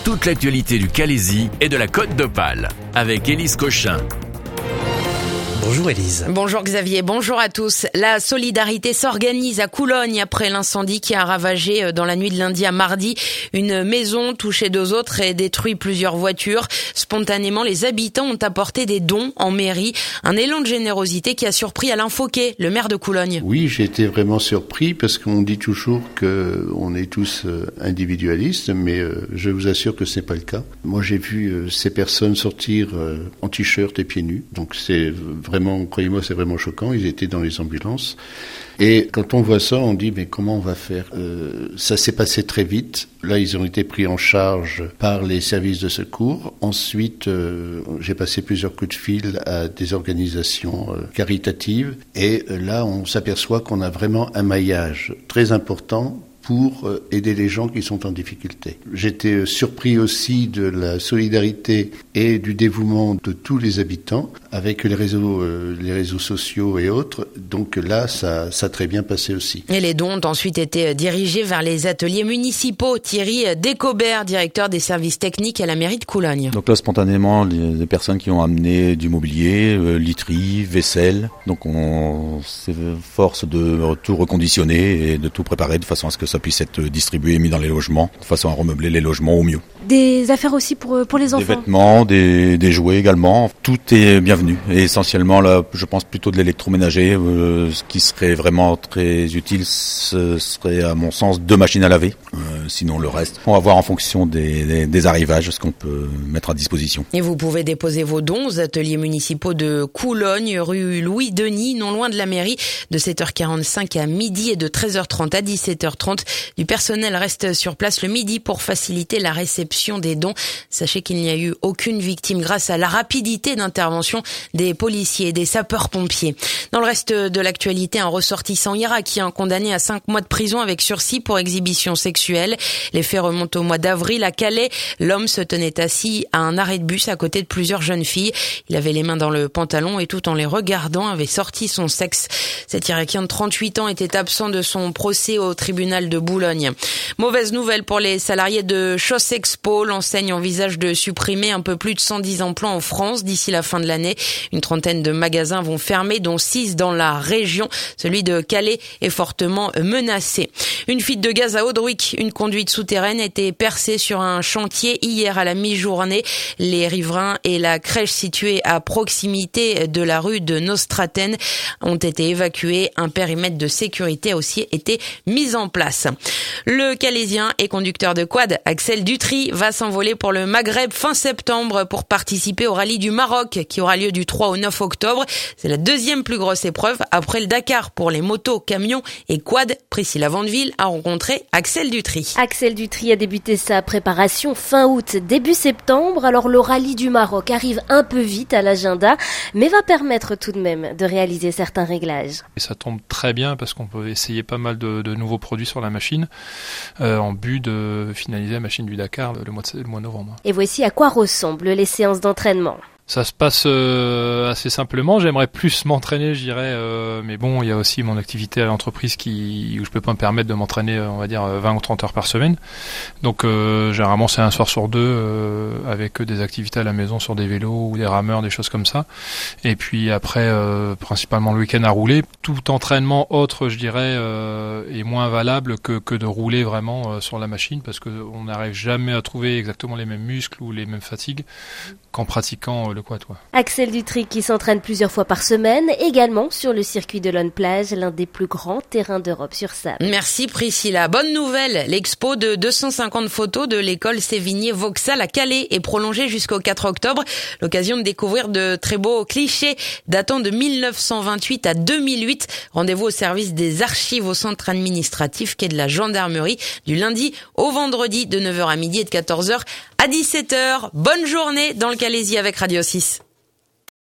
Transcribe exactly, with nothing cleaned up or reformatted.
toute l'actualité du Calaisis et de la Côte d'Opale avec Élise Cochin. Bonjour Élise. Bonjour Xavier, bonjour à tous. La solidarité s'organise à Coulogne après l'incendie qui a ravagé dans la nuit de lundi à mardi une maison, touché deux autres et détruit plusieurs voitures. Spontanément, les habitants ont apporté des dons en mairie. Un élan de générosité qui a surpris Alain Fauquet, le maire de Coulogne. Oui, j'ai été vraiment surpris parce qu'on dit toujours qu'on est tous individualistes, mais je vous assure que ce n'est pas le cas. Moi, j'ai vu ces personnes sortir en t-shirt et pieds nus, donc c'est vraiment, croyez-moi, c'est vraiment choquant. Ils étaient dans les ambulances. Et quand on voit ça, on dit, mais comment on va faire ? euh, Ça s'est passé très vite. Là, ils ont été pris en charge par les services de secours. Ensuite, euh, j'ai passé plusieurs coups de fil à des organisations euh, caritatives. Et euh, là, on s'aperçoit qu'on a vraiment un maillage très important pour aider les gens qui sont en difficulté. J'étais surpris aussi de la solidarité et du dévouement de tous les habitants avec les réseaux, euh, les réseaux sociaux et autres. Donc là, ça, ça a très bien passé aussi. Et les dons ont ensuite été dirigés vers les ateliers municipaux. Thierry Descobert, directeur des services techniques à la mairie de Coulogne. Donc là, spontanément, les, les personnes qui ont amené du mobilier, euh, literie, vaisselle. Donc on s'efforce de tout reconditionner et de tout préparer de façon à ce que ça puisse être distribué et mis dans les logements, de façon à remeubler les logements au mieux. Des affaires aussi pour, pour les enfants. Des vêtements, des, des jouets également. Tout est bienvenu. Et essentiellement, là, je pense plutôt de l'électroménager. Euh, ce qui serait vraiment très utile, ce serait à mon sens deux machines à laver. Euh, sinon, le reste, on va voir en fonction des, des, des arrivages ce qu'on peut mettre à disposition. Et vous pouvez déposer vos dons aux ateliers municipaux de Coulogne, rue Louis-Denis, non loin de la mairie, de sept heures quarante-cinq à midi et de treize heures trente à dix-sept heures trente. Du personnel reste sur place le midi pour faciliter la réception des dons. Sachez qu'il n'y a eu aucune victime grâce à la rapidité d'intervention des policiers et des sapeurs-pompiers. Dans le reste de l'actualité, un ressortissant irakien condamné à cinq mois de prison avec sursis pour exhibition sexuelle. Les faits remontent au mois d'avril à Calais. L'homme se tenait assis à un arrêt de bus à côté de plusieurs jeunes filles. Il avait les mains dans le pantalon et tout en les regardant avait sorti son sexe. Cet Irakien de trente-huit ans était absent de son procès au tribunal de Boulogne. Mauvaise nouvelle pour les salariés de Chaussexpo. L'enseigne envisage de supprimer un peu plus de cent dix emplois en France d'ici la fin de l'année. Une trentaine de magasins vont fermer, dont six dans la région. Celui de Calais est fortement menacé. Une fuite de gaz à Audruic. Une conduite souterraine a été percée sur un chantier hier à la mi-journée. Les riverains et la crèche située à proximité de la rue de Nostraten ont été évacués. Un périmètre de sécurité a aussi été mis en place. Le Calaisien et conducteur de quad Axel Dutry va s'envoler pour le Maghreb fin septembre pour participer au rallye du Maroc qui aura lieu du trois au neuf octobre. C'est la deuxième plus grosse épreuve après le Dakar pour les motos, camions et quad. Priscilla Vandeville a rencontré Axel Dutry. Axel Dutry a débuté sa préparation fin août, début septembre. Alors le rallye du Maroc arrive un peu vite à l'agenda, mais va permettre tout de même de réaliser certains réglages. Et ça tombe très bien parce qu'on peut essayer pas mal de, de nouveaux produits sur la machine euh, en but de finaliser la machine du Dakar le mois de, le mois de novembre. Et voici à quoi ressemblent les séances d'entraînement. Ça se passe euh, assez simplement. J'aimerais plus m'entraîner, je dirais, euh, mais bon, il y a aussi mon activité à l'entreprise qui où je peux pas me permettre de m'entraîner, on va dire, vingt ou trente heures par semaine. Donc, euh, généralement, c'est un soir sur deux euh, avec des activités à la maison sur des vélos ou des rameurs, des choses comme ça. Et puis après, euh, principalement le week-end à rouler. Tout entraînement autre, je dirais, euh, est moins valable que que de rouler vraiment euh, sur la machine parce que on n'arrive jamais à trouver exactement les mêmes muscles ou les mêmes fatigues qu'en pratiquant euh, le quad. Axel Dutry qui s'entraîne plusieurs fois par semaine, également sur le circuit de Lonne Plage, l'un des plus grands terrains d'Europe sur sable. Merci Priscilla. Bonne nouvelle, l'expo de deux cent cinquante photos de l'école Sévigné-Vauxhall à Calais est prolongée jusqu'au quatre octobre. L'occasion de découvrir de très beaux clichés datant de mille neuf cent vingt-huit à deux mille huit. Rendez-vous au service des archives au centre administratif quai de la gendarmerie du lundi au vendredi de neuf heures à midi et de quatorze heures à dix-sept heures. Bonne journée dans le Calaisis avec Radio six.